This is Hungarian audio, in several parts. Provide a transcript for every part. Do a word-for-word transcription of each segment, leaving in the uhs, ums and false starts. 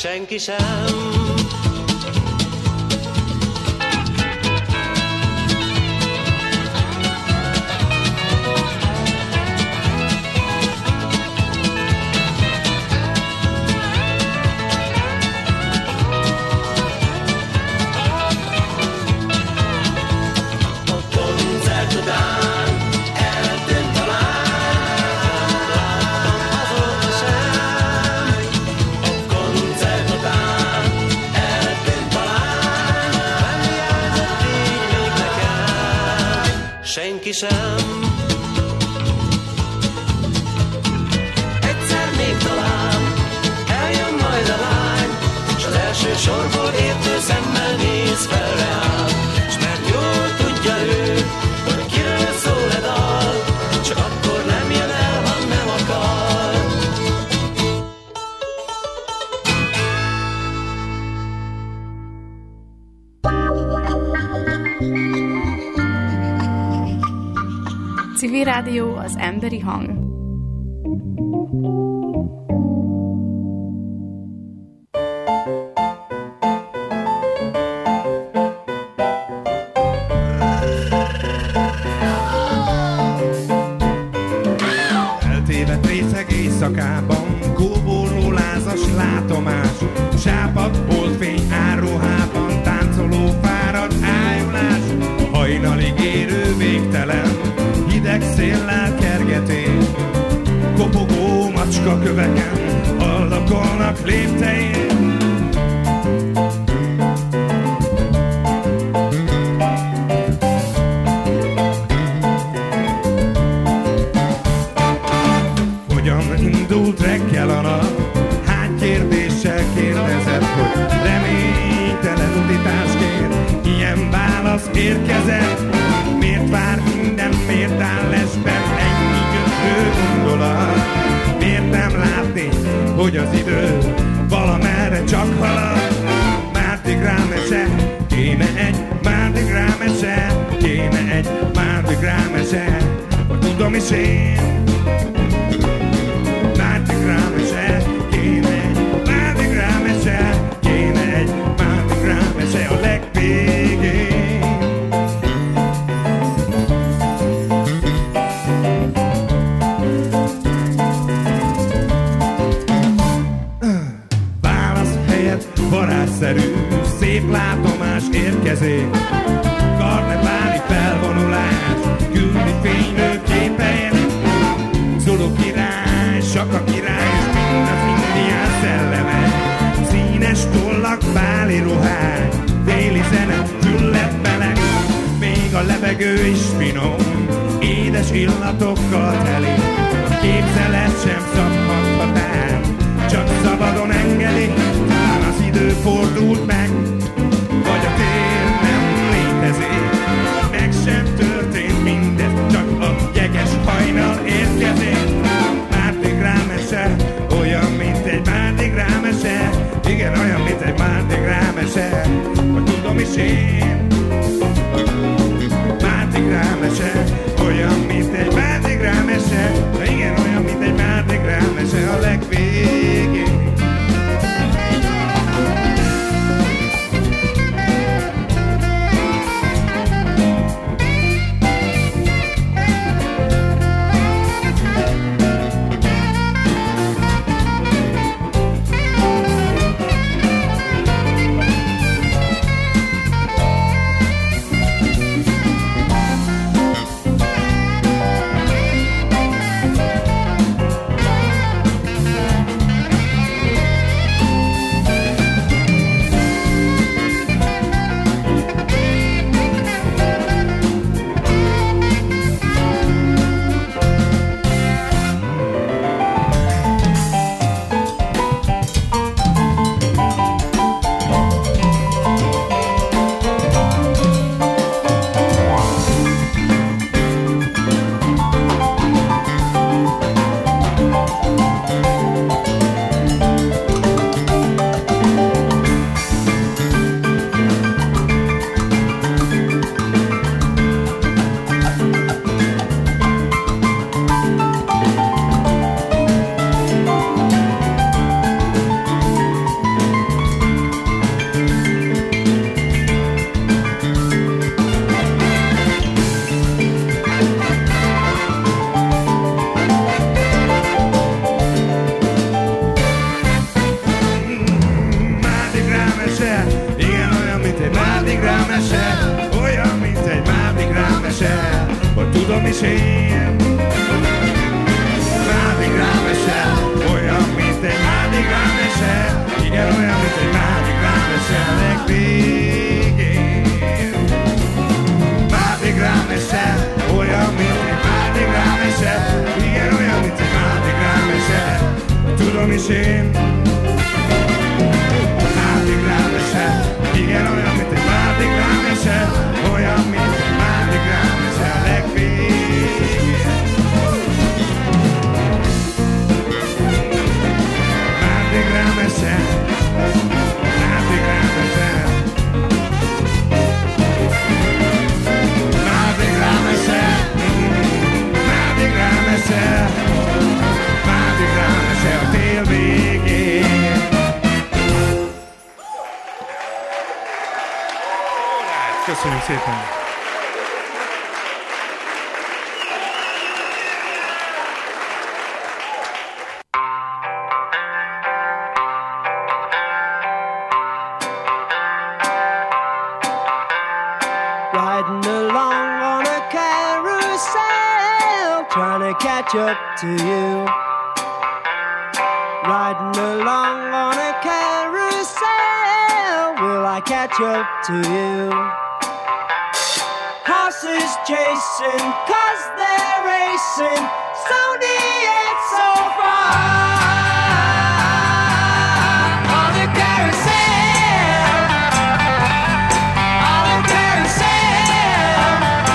senki sem. Senki sem. Egyszer még talán eljön majd a lány, s az első sorból értő szemmel néz fel reám. S mert jól tudja ő, hogy kiről szól a dal, csak akkor nem jön el, ha nem akar. Civil Rádió, az emberi hang. Eltévedt részeg éjszakában, kóborló lázas látomás, sápadt holdfény árruhában, táncoló fáradt ájulás, hajnalig érő végtelen, hideg széllel kergetén, kopogó macska köveken, haldokolnak léptein. Hogyan indult reggel a nap? Hány kérdéssel kérdezett, hogy reménytelen utitásként ilyen válasz érkezett. Miért vár minden, miért áll lesben ennyi gyötrő gondolat? Miért nem látni, hogy az idő valamerre csak halad? Mardi Gras mese, kéne egy Mardi Gras mese, kéne egy Mardi Gras mese, hogy tudom is én. Mardi Gras mese, kéne egy Mardi Gras mese, kéne egy Mardi Gras mese a legvégén. Varázsszerű, szép látomás érkezik, karneváli felvonulás, küldi fénylő képein, Zulu király, Saka király, és mind az indián szelleme, színes tollak, báli ruhák, téli zene, gyullett meleg, még a levegő is finom, édes illatokkal teli, a képzelet sem szabhat el, csak szabadon engedi. Az idő fordult meg, vagy a tér nem létezik, meg sem történt mindez, csak a jeges hajnal érkezik. Mardi Gras mese, olyan, mint egy Mardi Gras mese, igen, olyan, mint egy Mardi Gras mese, hogy tudom is én. Mardi Gras mese, olyan, mint egy Mardi Gras mese, igen, olyan, mint egy Mardi Gras mese a legvégén. tudom is én. Mardi Gras mese, olyan, mint egy Mardi Gras mese. Igen, olyan, mint egy Mardi Gras mese a legvégén. Mardi Gras mese, olyan, mint egy Mardi Gras mese. Igen, olyan, mint egy Mardi Gras mese. Tudom is én. Mardi Gras mese, igen, olyan, mint egy Mardi Gras mese. Olyan, mint egy Mardi Gras mese a legvégén. Mardi Gras mese, Mardi Gras mese. Mardi Gras mese, Mardi Gras mese. Mardi Gras mese a tél végén. Köszönjük szépen! Riding along on a carousel, trying to catch up to you. Riding along on a carousel, will I catch up to you? Horses chasing, cause they're racing, slowly yet so far. On the carousel, on the carousel.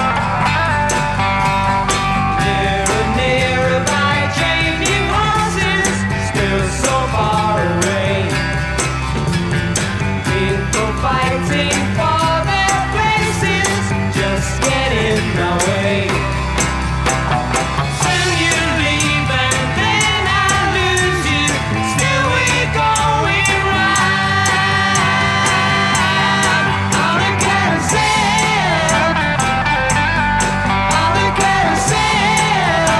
Nearer, nearer by changing horses, still so far away. People fighting for their places, just get in the way. Soon you leave and then I lose you. Still we're going round on the carousel, on the carousel.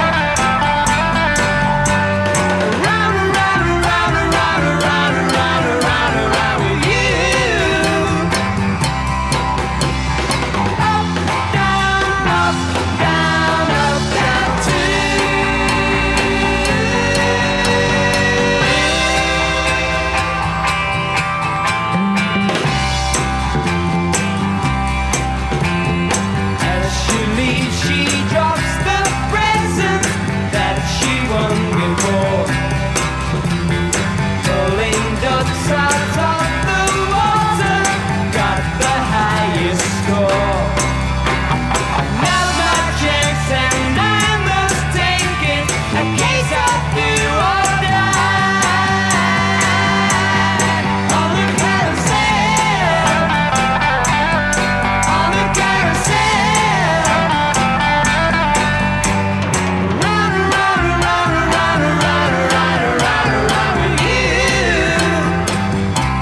Round and round and round and round and round and round and round and round with you. Up, down, up, down, up, down too. As she leaves, she drops the present that she won before. Pulling ducks out of the water, got the highest score. Now my chance and I must take it, a case of do or die. On the carousel, on the carousel. Round and round and round and round and round and round and round and round with you.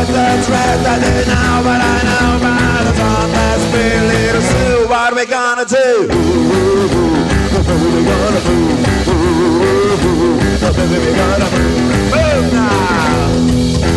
quite the threat I did now, but I know by the time that's been little Sue, what are we gonna do? What are we gonna do? What are we gonna do? Move now!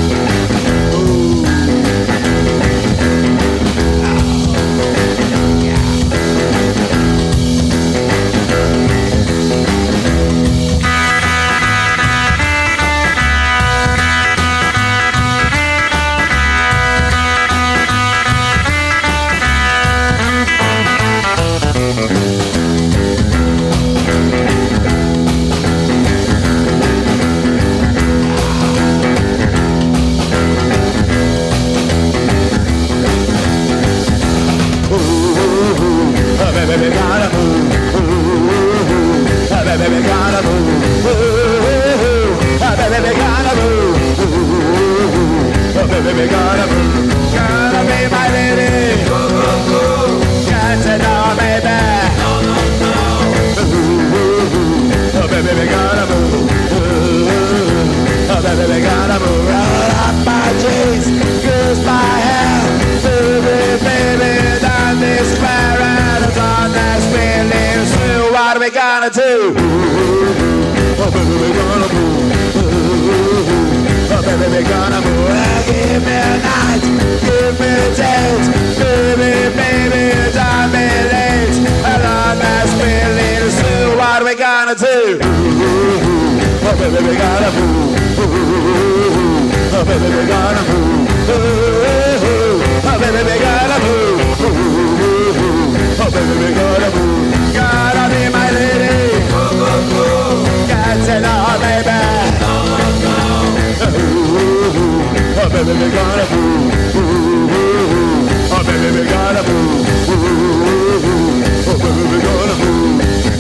Baby, gotta move. Baby, gotta move. Baby, gotta move. Baby, gotta move. Gotta be my lady. Go, go, go. Can't say no, baby. No, no, no. Baby, gotta move. Baby, gotta move. Roll up my jeans, goose my hair. Baby, baby, down this square. On that spinning through, what are we gonna do? Oh, baby, we gonna move. Oh, baby, we gonna move. Oh, give me a night, give me a date. Baby, baby, don't be late. And on that spinning through, what are we gonna do? Oh, baby, we gonna move. Oh, baby, we gonna move. Oh, baby, we gonna move. Oh, baby, we gotta move. Gotta be my lady. Go, go, go. Can't say no, baby. No, no, no. Oh, baby, we gotta move. Oh, baby, we gotta move. Oh, baby, we gotta move.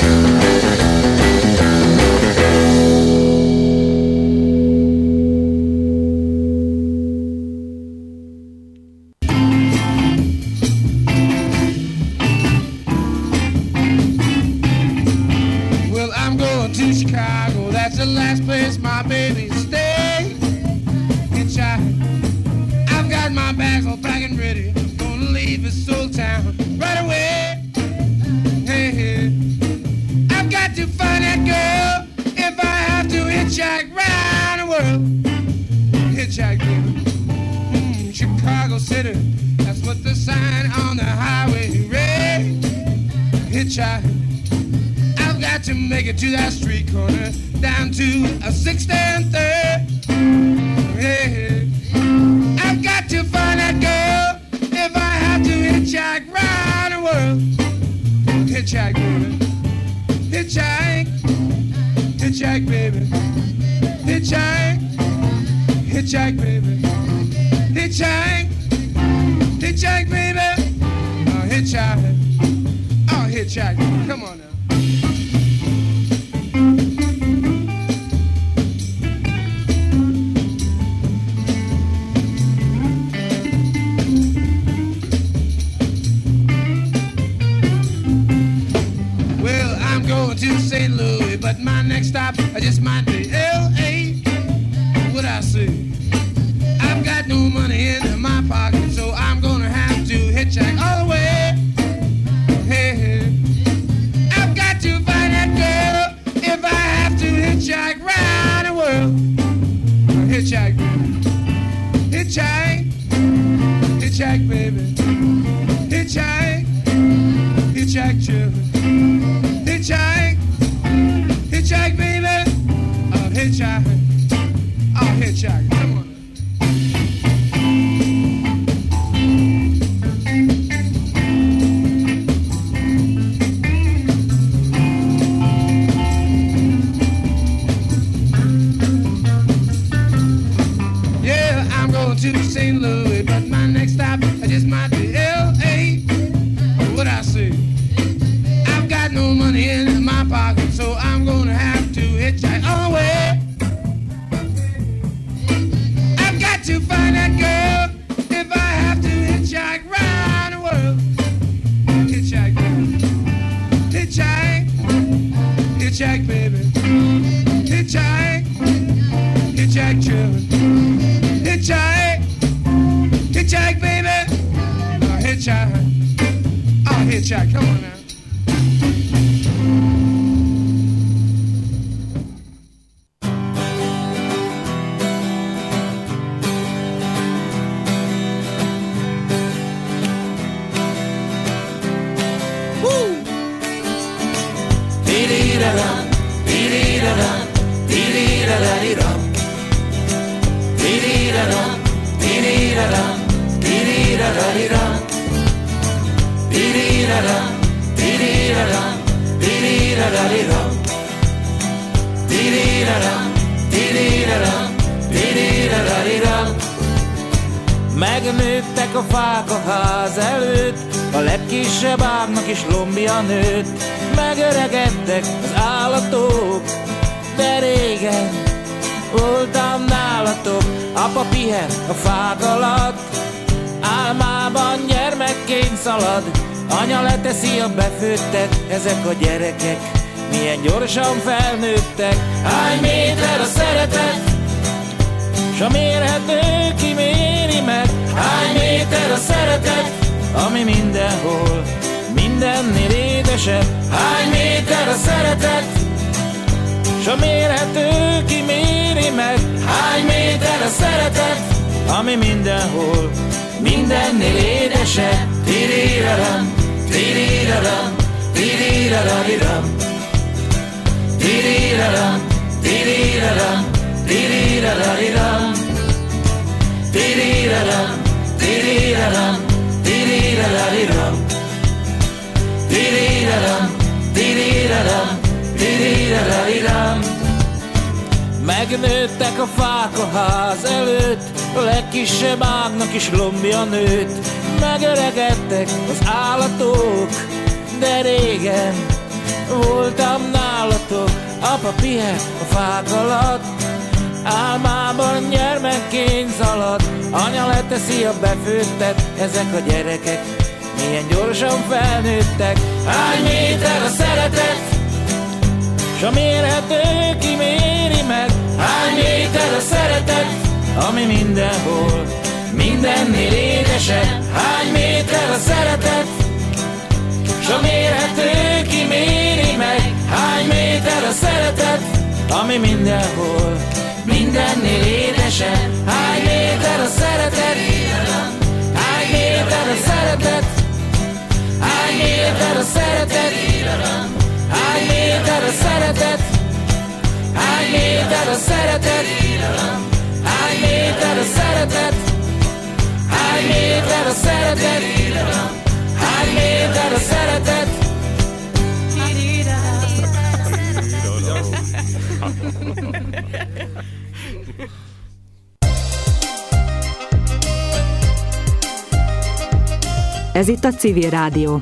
That's the last place my baby stay. Hitchhike. I've got my bags all packed and ready. Gonna leave this old town right away. Hey, hey. I've got to find that girl if I have to hitchhike round the world. Hitchhike, baby. Mm, Chicago City. That's what the sign on the highway read. Hitchhike. I've got to make it to that street corner, down to a sixth and third. Hey, I've got to find that girl if I have to hitchhike round the world. Hitchhike, baby. Hitchhike. Hitchhike, baby. Hitchhike. Hitchhike, baby. Hitchhike. Hitchhike, baby. Oh, hitchhike. Oh, hitchhike. Come on now. To Saint Louis, but my next stop I just might be L A. What I say? I've got no money in my pocket, so I'm gonna have to hitchhike all the way. Hey, hey. I've got to find that girl if I have to hitchhike round the world. Hitchhike, baby. Hitchhike. Hitchhike, baby. Hitchhike. Hitchhike, children. Hitchhike, hitchhike, baby. Oh, hitchhike. Oh, hitchhike. Come on. Yeah, I'm going to Saint Louis, but my next stop I just might be L A. What I say? No money in my pocket, so I'm gonna have to hitchhike all the way. I've got to find that girl if I have to hitchhike round the world. Hitchhike, baby. Hitchhike. Hitchhike, baby. Hitchhike. Hitchhike, children. Hitchhike. it, Chuck. Come on now. Megnőttek a fák a ház előtt, a legkisebb ágnak is lombja nőtt. Megöregedtek az állatok, de régen voltam nálatok. Apa pihen a fák alatt, álmában gyermekként szalad. Anya leteszi a befőttet, ezek a gyerekek milyen gyorsan felnőttek. Hány méter a szeretet, s a mérhető kiméri meg. Hány méter a szeretet, ami mindenhol, mindennél édesebb. Hány méter a szeretet, s a mérhető kiméri meg. Hány méter a szeretet, ami mindenhol, mindennél édesebb. Tiriraram, tiriraram, tirirarariram. Tiriraram, tiriraram, tirirarariram. Tiriraram, tiriraram, tirirarariram. Tiriraram, tiriraram, tirirarariram. Megnőttek a fák a ház előtt, a legkisebb ágnak is lombja nőtt. Megöregedtek az állatok, de régen voltam nálatok. Apa pihen a fák alatt, álmában gyermekként szalad. Anya leteszi a befőttet, ezek a gyerekek milyen gyorsan felnőttek. Hány méter a szeretet, s a mérhető kiméri meg. Hány méter a szeretet, ami mindenhol, mindennél édesebb. Hány méter a szeretet, s a mérhető kiméri meg. Hány méter a szeretet, ami mindenhol, mindennél édesebb. Hány méter a szeretet, hány méter a szeretet, hány méter a szeretet, hány méter a szeretet, hány méter a szeretet, hány méter a szeretet, hány méter a szeretet, hány méter a szeretet. Ez itt a Civil Rádió.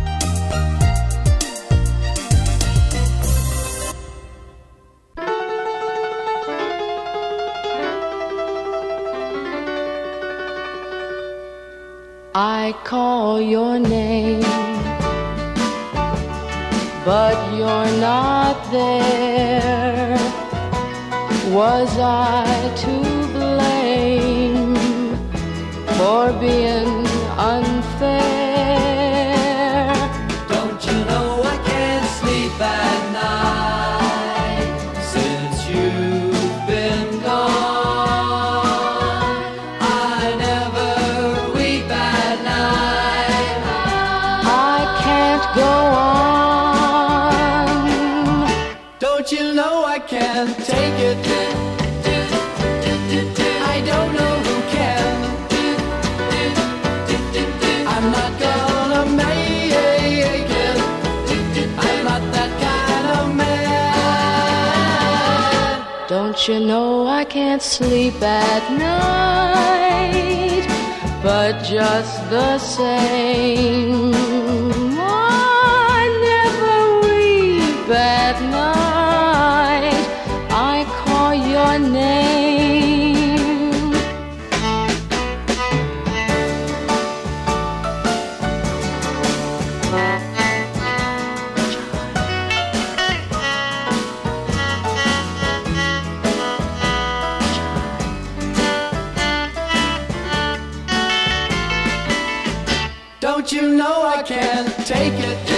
I call your name, but you're not there. Was I to blame for being unfair? Don't you know I can't sleep at night since you've been gone? I never weep at night. I can't go on. Don't you know I can't take it? I don't know who can. I'm not gonna make it. I'm not that kind of man. Don't you know I can't sleep at night, but just the same, I never weep at night. I call your name. Don't Don't you know I can't take it